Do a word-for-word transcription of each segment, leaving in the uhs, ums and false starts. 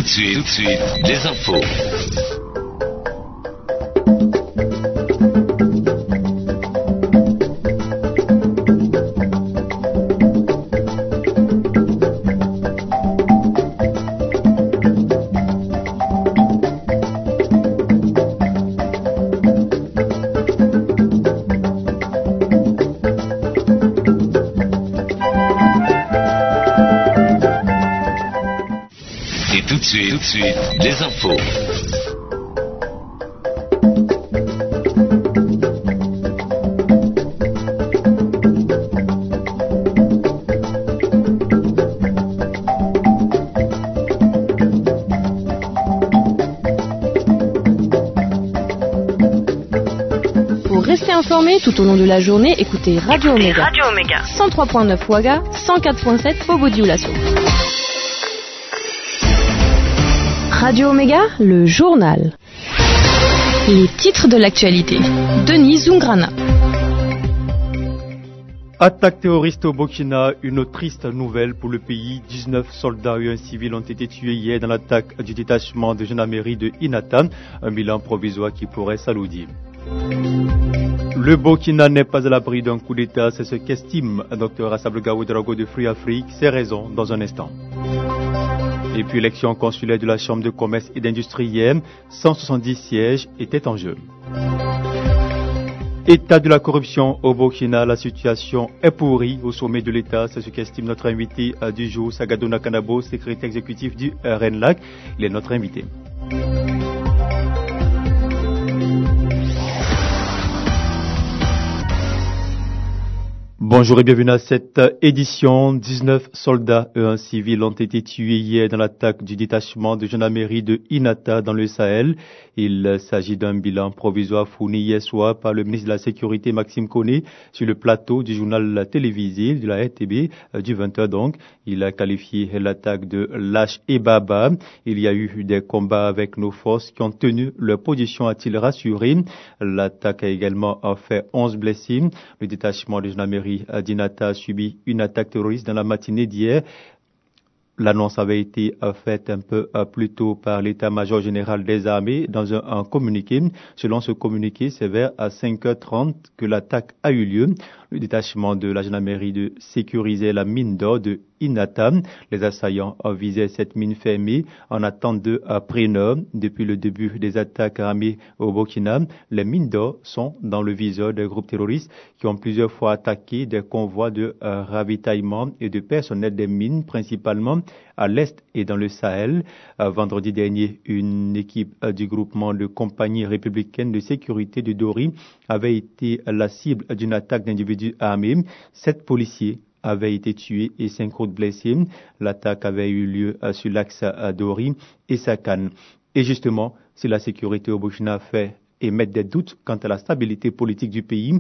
suite, tout de suite, les infos. Tout de suite, tout de suite, les infos. Pour rester informé tout au long de la journée, écoutez Radio Omega. Radio Omega. cent trois virgule neuf Ouaga, cent quatre virgule sept Fobodioulasso. Radio Omega, le journal. Les titres de l'actualité. Denis Zungrana. Attaque terroriste au Burkina, une triste nouvelle pour le pays. dix-neuf soldats et un civil ont été tués hier dans l'attaque du détachement de gendarmerie de Inata, un bilan provisoire qui pourrait s'alourdir. Le Burkina n'est pas à l'abri d'un coup d'État, c'est ce qu'estime Dr Rassablega Ouedraogo de Free Afrique. Ses raisons dans un instant. Et puis élection consulaire de la Chambre de commerce et d'industrie hier, cent soixante-dix sièges étaient en jeu. État de la corruption au Burkina, la situation est pourrie au sommet de l'État, c'est ce qu'estime notre invité du jour, Sagadouna Kanabo, secrétaire exécutif du RENLAC. Il est notre invité. Bonjour et bienvenue à cette édition. dix-neuf soldats et un civil ont été tués hier dans l'attaque du détachement de gendarmerie de Inata dans le Sahel. Il s'agit d'un bilan provisoire fourni hier soir par le ministre de la Sécurité Maxime Koné sur le plateau du journal télévisé de la R T B du vingt heures donc. Il a qualifié l'attaque de lâche et baba. Il y a eu des combats avec nos forces qui ont tenu leur position, a-t-il rassuré. L'attaque a également fait onze blessés. Le détachement de gendarmerie d'Inata a subi une attaque terroriste dans la matinée d'hier. L'annonce avait été faite un peu plus tôt par l'état-major général des armées dans un, un communiqué. Selon ce communiqué, c'est vers à cinq heures trente que l'attaque a eu lieu. Le détachement de la gendarmerie de sécuriser la mine d'or de Inata. Les assaillants visaient cette mine fermée en attente de Prénor. Depuis le début des attaques armées au Burkina, les mines d'or sont dans le viseur des groupes terroristes qui ont plusieurs fois attaqué des convois de euh, ravitaillement et de personnel des mines, principalement à l'est et dans le Sahel. Euh, vendredi dernier, une équipe euh, du groupement de compagnie républicaine de sécurité de Dori avait été la cible d'une attaque d'individus armés. Sept policiers avaient été tués et cinq autres blessés. L'attaque avait eu lieu euh, sur l'axe euh, Dori et Sakane. Et justement, si la sécurité au Burkina fait émettre des doutes quant à la stabilité politique du pays,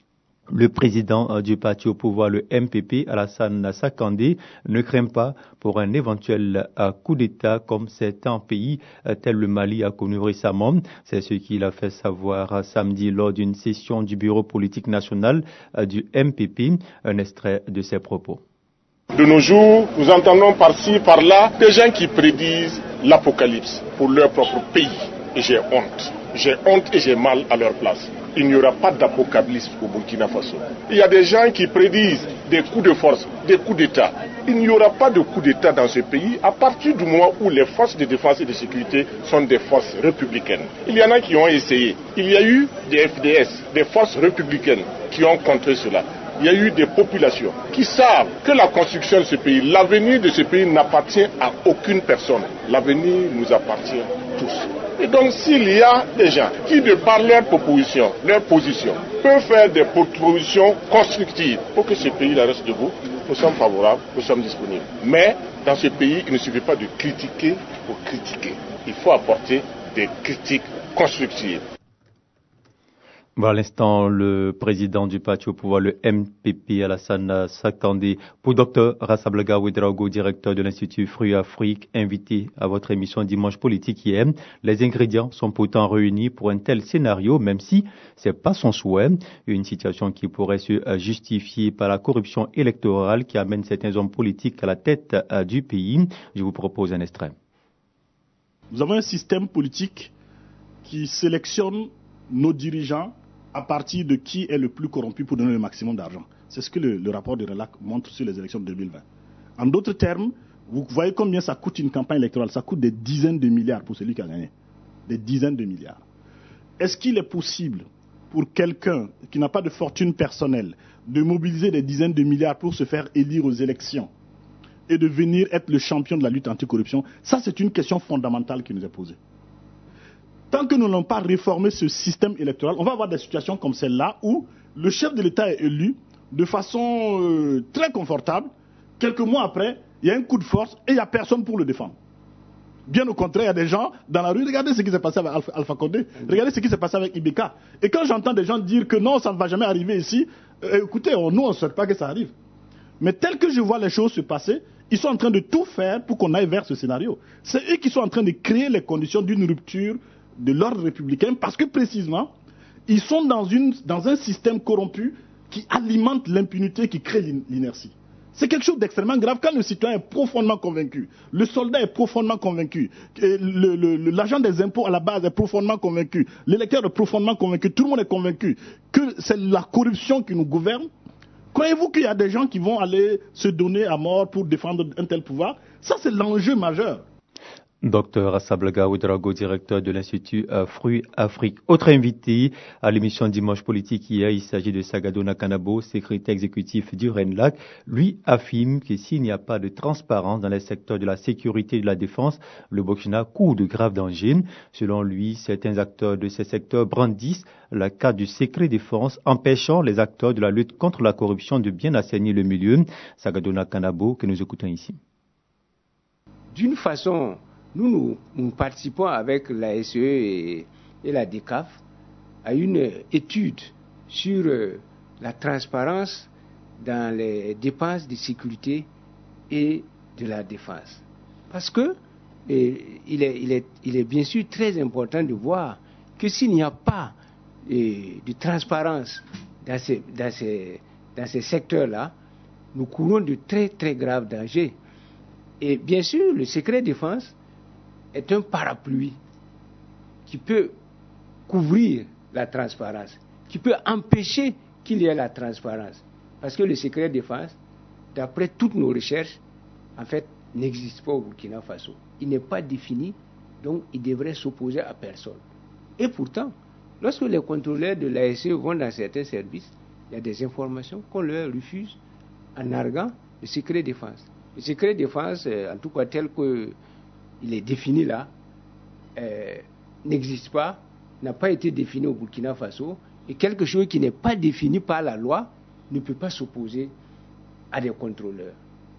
le président du parti au pouvoir, le M P P, Alassane Sakandé, ne craint pas pour un éventuel coup d'État comme certains pays tel le Mali a connu récemment. C'est ce qu'il a fait savoir samedi lors d'une session du bureau politique national du M P P. Un extrait de ses propos. De nos jours, nous entendons par-ci, par-là, des gens qui prédisent l'apocalypse pour leur propre pays. Et j'ai honte. J'ai honte et j'ai mal à leur place. Il n'y aura pas d'apocalypse au Burkina Faso. Il y a des gens qui prédisent des coups de force, des coups d'État. Il n'y aura pas de coup d'État dans ce pays à partir du moment où les forces de défense et de sécurité sont des forces républicaines. Il y en a qui ont essayé. Il y a eu des F D S, des forces républicaines qui ont contré cela. Il y a eu des populations qui savent que la construction de ce pays, l'avenir de ce pays n'appartient à aucune personne. L'avenir nous appartient tous. Et donc s'il y a des gens qui, de par leur proposition, leur position, peuvent faire des propositions constructives pour que ce pays reste debout, nous sommes favorables, nous sommes disponibles. Mais dans ce pays, il ne suffit pas de critiquer pour critiquer. Il faut apporter des critiques constructives. Voilà, à l'instant, le président du parti au pouvoir, le M P P, Alassane Sakandé. Pour Dr Rassablega Ouedraogo, directeur de l'Institut Free Afrique, invité à votre émission Dimanche Politique hier. Les ingrédients sont pourtant réunis pour un tel scénario, même si c'est pas son souhait. Une situation qui pourrait se justifier par la corruption électorale qui amène certains hommes politiques à la tête du pays. Je vous propose un extrait. Nous avons un système politique qui sélectionne nos dirigeants à partir de qui est le plus corrompu pour donner le maximum d'argent. C'est ce que le, le rapport de RELAC montre sur les élections de deux mille vingt. En d'autres termes, vous voyez combien ça coûte une campagne électorale. Ça coûte des dizaines de milliards pour celui qui a gagné. Des dizaines de milliards. Est-ce qu'il est possible pour quelqu'un qui n'a pas de fortune personnelle de mobiliser des dizaines de milliards pour se faire élire aux élections et de venir être le champion de la lutte anticorruption? Ça, c'est une question fondamentale qui nous est posée. Tant que nous n'allons pas réformer ce système électoral, on va avoir des situations comme celle-là où le chef de l'État est élu de façon euh, très confortable. Quelques mois après, il y a un coup de force et il n'y a personne pour le défendre. Bien au contraire, il y a des gens dans la rue. Regardez ce qui s'est passé avec Alpha, Alpha Condé. Regardez ce qui s'est passé avec Ibeka. Et quand j'entends des gens dire que non, ça ne va jamais arriver ici, euh, écoutez, on, nous, on ne souhaite pas que ça arrive. Mais tel que je vois les choses se passer, ils sont en train de tout faire pour qu'on aille vers ce scénario. C'est eux qui sont en train de créer les conditions d'une rupture de l'ordre républicain parce que précisément, ils sont dans, une, dans un système corrompu qui alimente l'impunité, qui crée l'inertie. C'est quelque chose d'extrêmement grave quand le citoyen est profondément convaincu, le soldat est profondément convaincu, le, le, le, l'agent des impôts à la base est profondément convaincu, l'électeur est profondément convaincu, tout le monde est convaincu que c'est la corruption qui nous gouverne. Croyez-vous qu'il y a des gens qui vont aller se donner à mort pour défendre un tel pouvoir? Ça, c'est l'enjeu majeur. Docteur Assablaga Ouedraogo, directeur de l'Institut Fruits Afrique. Autre invité à l'émission Dimanche Politique hier, il s'agit de Sagado Nakanabo, secrétaire exécutif du RENLAC. Lui affirme que s'il n'y a pas de transparence dans les secteurs de la sécurité et de la défense, le Burkina court de graves dangers. Selon lui, certains acteurs de ces secteurs brandissent la carte du secret défense, empêchant les acteurs de la lutte contre la corruption de bien assainir le milieu. Sagado Nakanabo, que nous écoutons ici. D'une façon... Nous, nous, nous participons avec la S E et, et la D E C A F à une étude sur euh, la transparence dans les dépenses de sécurité et de la défense. Parce que et, il, est, il, est, il est bien sûr très important de voir que s'il n'y a pas et, de transparence dans ces, dans ces, dans ces secteurs-là, nous courons de très très graves dangers. Et bien sûr, le secret défense est un parapluie qui peut couvrir la transparence, qui peut empêcher qu'il y ait la transparence. Parce que le secret défense, d'après toutes nos recherches, en fait, n'existe pas au Burkina Faso. Il n'est pas défini, donc il devrait s'opposer à personne. Et pourtant, lorsque les contrôleurs de l'A S E vont dans certains services, il y a des informations qu'on leur refuse en arguant le secret défense. Le secret défense, en tout cas tel que il est défini là, euh, n'existe pas, n'a pas été défini au Burkina Faso, et quelque chose qui n'est pas défini par la loi ne peut pas s'opposer à des contrôleurs.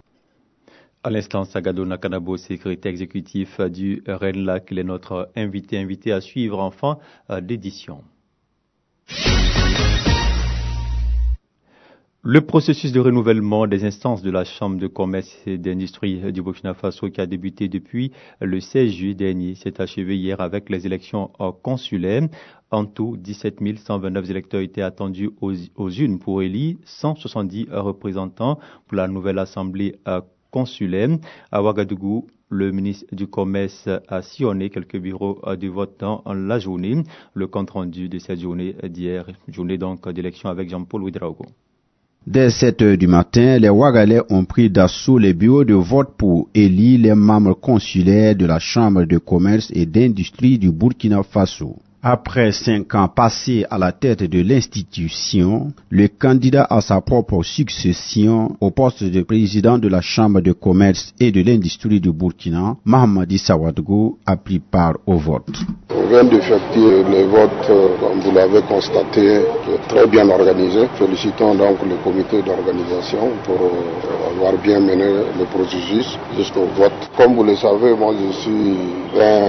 À l'instant, Sagado Nakanabo, secrétaire exécutif du RENLAC, il est notre invité, invité à suivre en fin d'édition. Le processus de renouvellement des instances de la Chambre de commerce et d'industrie du Burkina Faso qui a débuté depuis le seize juillet dernier s'est achevé hier avec les élections consulaires. En tout, dix-sept mille cent vingt-neuf électeurs étaient attendus aux, aux urnes pour élire cent soixante-dix représentants pour la nouvelle assemblée consulaire. À Ouagadougou, le ministre du Commerce a sillonné quelques bureaux de vote dans la journée. Le compte rendu de cette journée d'hier, journée donc d'élection avec Jean-Paul Ouedraogo. Dès sept heures du matin, les Ouagalais ont pris d'assaut les bureaux de vote pour élire les membres consulaires de la Chambre de commerce et d'industrie du Burkina Faso. Après cinq ans passés à la tête de l'institution, le candidat à sa propre succession au poste de président de la Chambre de commerce et de l'industrie du Burkina, Mahamadi Sawadgo, a pris part au vote. On vient d'effectuer le vote, comme vous l'avez constaté, très bien organisé. Félicitons donc le comité d'organisation pour avoir bien mené le processus jusqu'au vote. Comme vous le savez, moi je suis un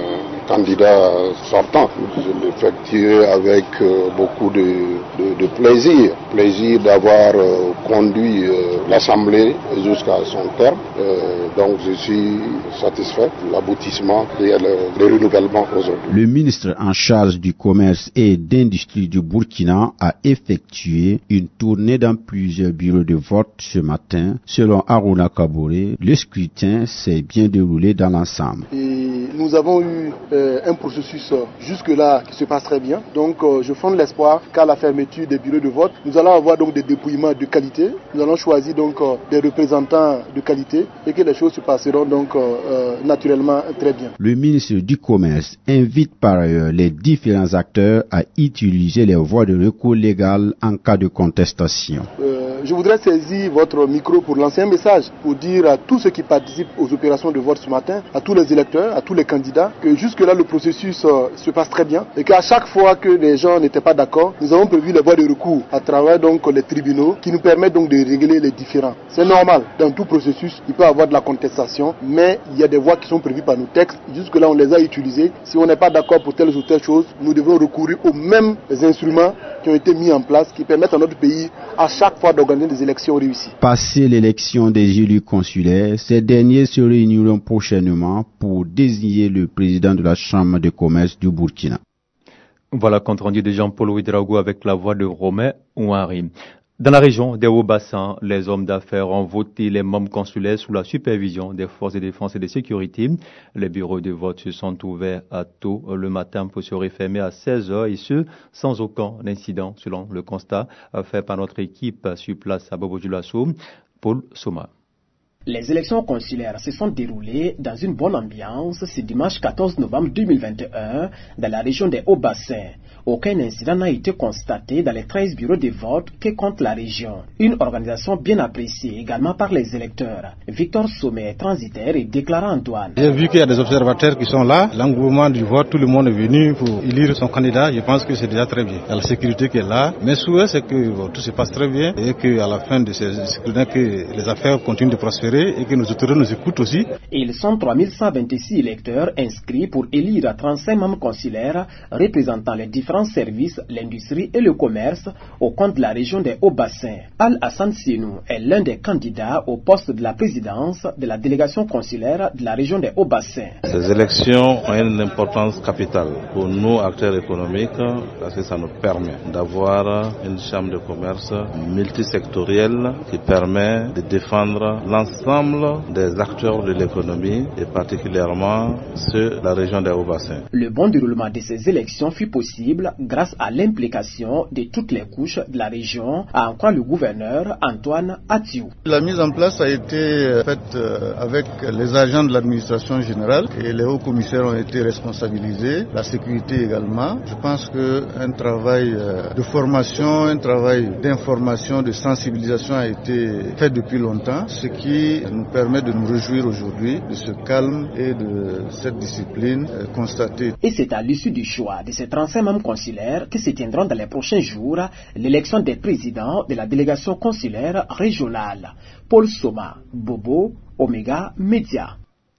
candidat sortant. Je l'effectuerai avec euh, beaucoup de, de, de plaisir. Plaisir d'avoir euh, conduit euh, l'Assemblée jusqu'à son terme. Euh, donc je suis satisfait de l'aboutissement et le, le renouvellement aujourd'hui. Le ministre en charge du commerce et d'industrie du Burkina a effectué une tournée dans plusieurs bureaux de vote ce matin. Selon Aruna Kabore, le scrutin s'est bien déroulé dans l'ensemble. Et nous avons eu euh, un processus euh, jusque-là qui se passe très bien. Donc euh, je fonde l'espoir qu'à la fermeture des bureaux de vote, nous allons avoir donc des dépouillements de qualité. Nous allons choisir donc euh, des représentants de qualité et que les choses se passeront donc euh, euh, naturellement très bien. Le ministre du Commerce invite par ailleurs les différents acteurs à utiliser les voies de recours légales en cas de contestation. Euh, je voudrais saisir votre micro pour lancer un message pour dire à tous ceux qui participent aux opérations de vote ce matin, à tous les électeurs, à tous les candidats, que jusque-là le processus euh, se passe très bien et qu'à chaque fois que les gens n'étaient pas d'accord, nous avons prévu les voies de recours à travers donc les tribunaux qui nous permettent donc de régler les différends. C'est normal, dans tout processus, il peut y avoir de la contestation, mais il y a des voies qui sont prévues par nos textes. Jusque-là, on les a utilisées. Si on n'est pas d'accord pour telle ou telle chose, nous devons recourir aux mêmes instruments qui ont été mis en place, qui permettent à notre pays à chaque fois d'organiser des élections réussies. Passé l'élection des élus consulaires, ces derniers se réuniront prochainement pour désigner le président de la Chambre de commerce du Burkina. Voilà, compte rendu de Jean-Paul Ouedraogo avec la voix de Romain Ouari. Dans la région des Hauts-Bassins, les hommes d'affaires ont voté les membres consulaires sous la supervision des forces de défense et de sécurité. Les bureaux de vote se sont ouverts à tôt le matin pour se refermer à seize heures et ce, sans aucun incident, selon le constat fait par notre équipe sur place à Bobo-Dioulasso. Paul Soma. Les élections consulaires se sont déroulées dans une bonne ambiance ce dimanche quatorze novembre deux mille vingt et un dans la région des Hauts-Bassins. Aucun incident n'a été constaté dans les treize bureaux de vote que compte la région. Une organisation bien appréciée également par les électeurs. Victor Sommet, transitaire et déclarant Antoine. J'ai vu qu'il y a des observateurs qui sont là. L'engouement du vote, tout le monde est venu pour élire son candidat. Je pense que c'est déjà très bien. Il y a la sécurité qui est là. Mes souhaits, c'est que bon, tout se passe très bien et qu'à la fin de ces scrutins, que les affaires continuent de prospérer et que nos autorités nous écoutent aussi. Ils sont trois mille cent vingt-six électeurs inscrits pour élire trente-cinq membres consulaires représentant les différents services, l'industrie et le commerce au compte de la région des Hauts-Bassins. Al-Hassan Sienou est l'un des candidats au poste de la présidence de la délégation consulaire de la région des Hauts-Bassins. Ces élections ont une importance capitale pour nous, acteurs économiques, parce que ça nous permet d'avoir une chambre de commerce multisectorielle qui permet de défendre l'ensemble des acteurs de l'économie et particulièrement ceux de la région des Hauts-Bassins. Le bon déroulement de ces élections fut possible grâce à l'implication de toutes les couches de la région, a en croire le gouverneur Antoine Atiou. La mise en place a été faite avec les agents de l'administration générale et les hauts commissaires ont été responsabilisés, la sécurité également. Je pense qu'un travail de formation, un travail d'information, de sensibilisation a été fait depuis longtemps, ce qui nous permet de nous réjouir aujourd'hui de ce calme et de cette discipline constatée. Et c'est à l'issue du choix de ces trente-cinq membres consulaires que se tiendront dans les prochains jours l'élection des présidents de la délégation consulaire régionale. Paul Soma, Bobo, Omega Média.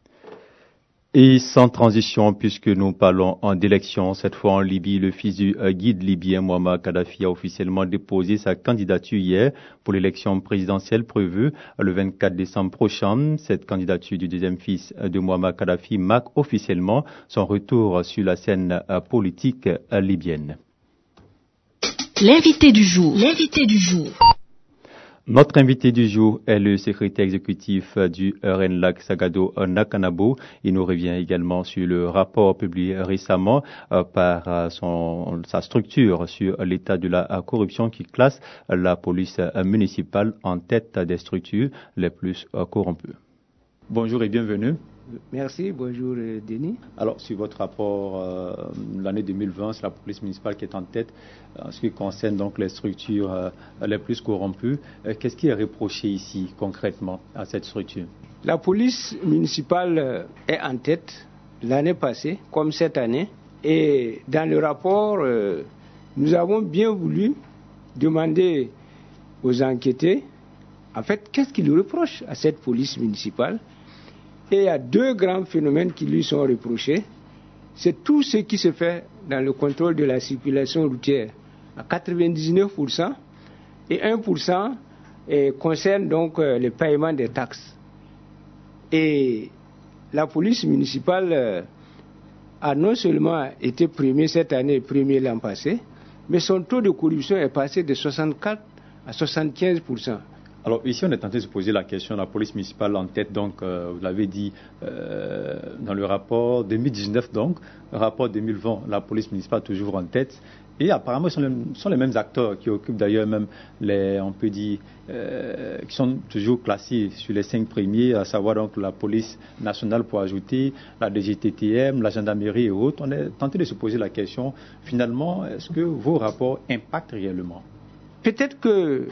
Et sans transition, puisque nous parlons d'élection, cette fois en Libye, le fils du guide libyen Mouammar Kadhafi a officiellement déposé sa candidature hier pour l'élection présidentielle prévue le vingt-quatre décembre prochain. Cette candidature du deuxième fils de Mouammar Kadhafi marque officiellement son retour sur la scène politique libyenne. L'invité du jour. L'invité du jour. Notre invité du jour est le secrétaire exécutif du Renlac Sagado Nakanabo. Il nous revient également sur le rapport publié récemment par son, sa structure sur l'état de la corruption qui classe la police municipale en tête des structures les plus corrompues. Bonjour et bienvenue. Merci, bonjour Denis. Alors, sur votre rapport, euh, l'année deux mille vingt, c'est la police municipale qui est en tête en ce qui concerne donc les structures euh, les plus corrompues. Euh, qu'est-ce qui est reproché ici concrètement à cette structure? La police municipale est en tête l'année passée, comme cette année. Et dans le rapport, euh, nous avons bien voulu demander aux enquêtés, en fait, qu'est-ce qu'ils reprochent à cette police municipale. Et il y a deux grands phénomènes qui lui sont reprochés. c'est tout ce qui se fait dans le contrôle de la circulation routière à quatre-vingt-dix-neuf pour cent et un pour cent eh, concerne donc euh, le paiement des taxes. Et la police municipale euh, a non seulement été premier cette année et premier l'an passé, mais son taux de corruption est passé de soixante-quatre à soixante-quinze pour cent. Alors ici, on est tenté de se poser la question, la police municipale en tête, donc euh, vous l'avez dit euh, dans le rapport deux mille dix-neuf, donc, le rapport deux mille vingt, la police municipale toujours en tête. Et apparemment, ce sont, les, sont les mêmes acteurs qui occupent d'ailleurs même les, on peut dire, euh, qui sont toujours classés sur les cinq premiers, à savoir donc la police nationale pour ajouter, la D G T T M, la gendarmerie et autres. On est tenté de se poser la question, finalement, est-ce que vos rapports impactent réellement? Peut-être que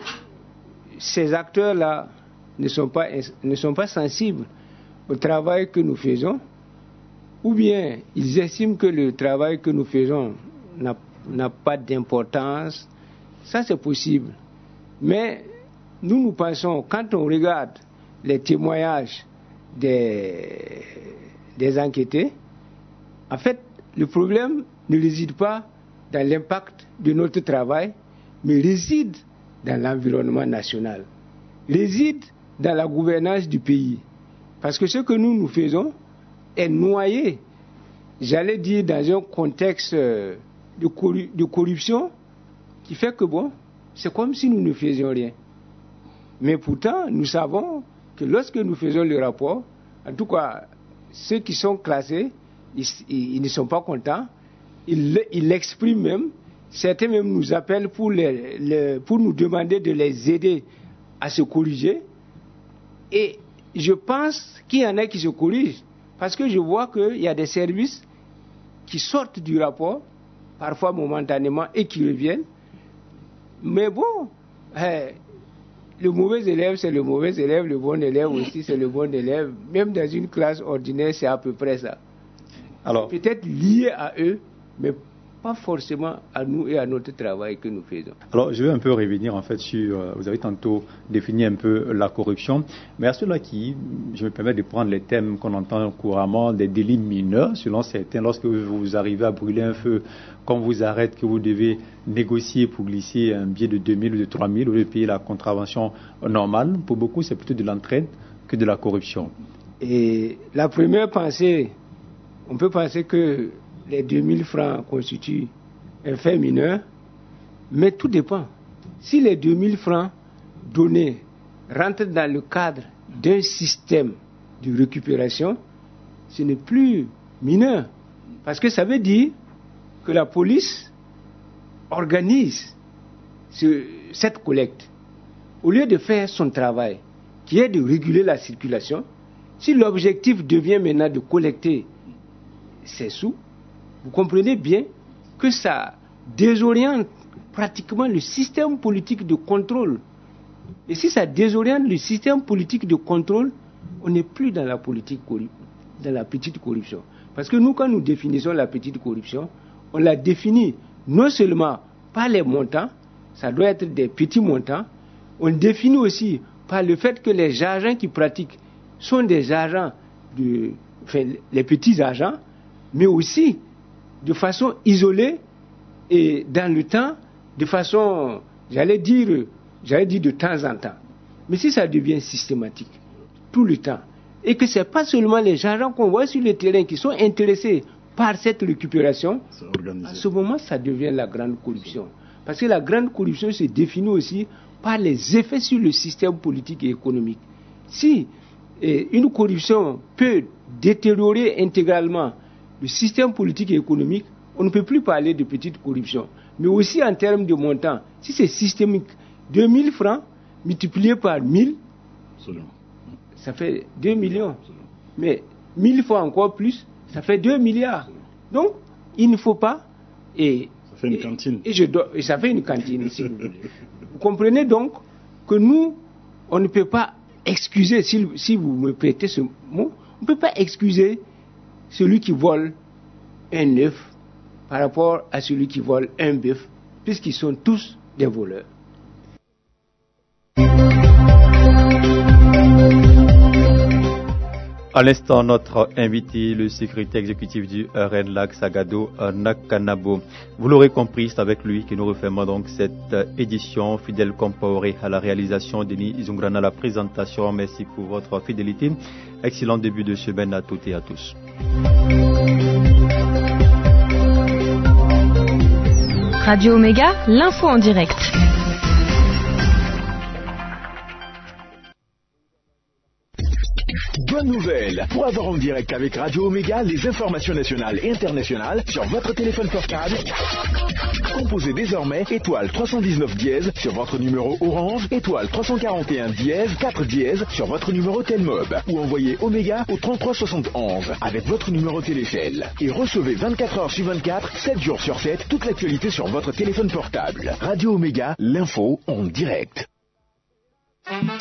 ces acteurs-là ne sont pas, ne sont pas sensibles au travail que nous faisons, ou bien ils estiment que le travail que nous faisons n'a, n'a pas d'importance. Ça, c'est possible. Mais nous, nous pensons, quand on regarde les témoignages des, des enquêtés, en fait, le problème ne réside pas dans l'impact de notre travail, mais réside dans l'environnement national, réside dans la gouvernance du pays. Parce que ce que nous, nous faisons est noyé, j'allais dire, dans un contexte de, corru- de corruption qui fait que, bon, c'est comme si nous ne faisions rien. Mais pourtant, nous savons que lorsque nous faisons le rapport, en tout cas, ceux qui sont classés, ils, ils, ils ne sont pas contents, ils, ils l'expriment même. Certains même nous appellent pour, les, les, pour nous demander de les aider à se corriger. Et je pense qu'il y en a qui se corrigent. Parce que je vois qu'il y a des services qui sortent du rapport, parfois momentanément, et qui reviennent. Mais bon, eh, le mauvais élève, c'est le mauvais élève. Le bon élève aussi, c'est le bon élève. Même dans une classe ordinaire, c'est à peu près ça. Alors, peut-être lié à eux, mais pas forcément à nous et à notre travail que nous faisons. Alors, je vais un peu revenir en fait sur, euh, vous avez tantôt défini un peu la corruption, mais à ceux-là qui, je me permets de prendre les thèmes qu'on entend couramment, des délits mineurs, selon certains, lorsque vous arrivez à brûler un feu, qu'on vous arrête, que vous devez négocier pour glisser un billet de deux mille ou de trois mille, au lieu de payer la contravention normale, pour beaucoup, c'est plutôt de l'entraide que de la corruption. Et la première pensée, on peut penser que les deux mille francs constituent un fait mineur, mais tout dépend. Si les deux mille francs donnés rentrent dans le cadre d'un système de récupération, ce n'est plus mineur. Parce que ça veut dire que la police organise ce, cette collecte. Au lieu de faire son travail, qui est de réguler la circulation, si l'objectif devient maintenant de collecter ces sous, vous comprenez bien que ça désoriente pratiquement le système politique de contrôle. Et si ça désoriente le système politique de contrôle, on n'est plus dans la politique dans la petite corruption. Parce que nous, quand nous définissons la petite corruption, on la définit non seulement par les montants, ça doit être des petits montants, on définit aussi par le fait que les agents qui pratiquent sont des agents, de, enfin, les petits agents, mais aussi de façon isolée et dans le temps, de façon, j'allais dire, j'allais dire de temps en temps. Mais si ça devient systématique, tout le temps, et que ce n'est pas seulement les agents qu'on voit sur le terrain qui sont intéressés par cette récupération, à ce moment, ça devient la grande corruption. Parce que la grande corruption se définit aussi par les effets sur le système politique et économique. Si eh, une corruption peut détériorer intégralement le système politique et économique, on ne peut plus parler de petite corruption. Mais aussi en termes de montant, si c'est systémique, deux mille francs multiplié par mille, absolument, ça fait deux millions. Absolument. Mais mille fois encore plus, ça fait deux milliards. Donc, il ne faut pas... Et, ça fait une et, cantine. Et, je dois, et ça fait une cantine, si vous voulez. Vous comprenez donc que nous, on ne peut pas excuser, si, si vous me prêtez ce mot, on ne peut pas excuser celui qui vole un œuf par rapport à celui qui vole un bœuf, puisqu'ils sont tous des voleurs. À l'instant, notre invité, le secrétaire exécutif du R N L A C, Sagado Nakanabo. Vous l'aurez compris, c'est avec lui que nous refermons donc cette édition. Fidèle Compaoré à la réalisation, Denis Izungrana à la présentation. Merci pour votre fidélité. Excellent début de semaine à toutes et à tous. Radio Omega, l'info en direct. Bonne nouvelle! Pour avoir en direct avec Radio Omega les informations nationales et internationales sur votre téléphone portable, composez désormais étoile trois cent dix-neuf dièse sur votre numéro Orange, étoile trois cent quarante et un dièse quatre dièse sur votre numéro Telmob ou envoyez Omega au trente-trois soixante et onze avec votre numéro Télécel et recevez vingt-quatre heures sur vingt-quatre, sept jours sur sept toute l'actualité sur votre téléphone portable. Radio Omega, l'info en direct.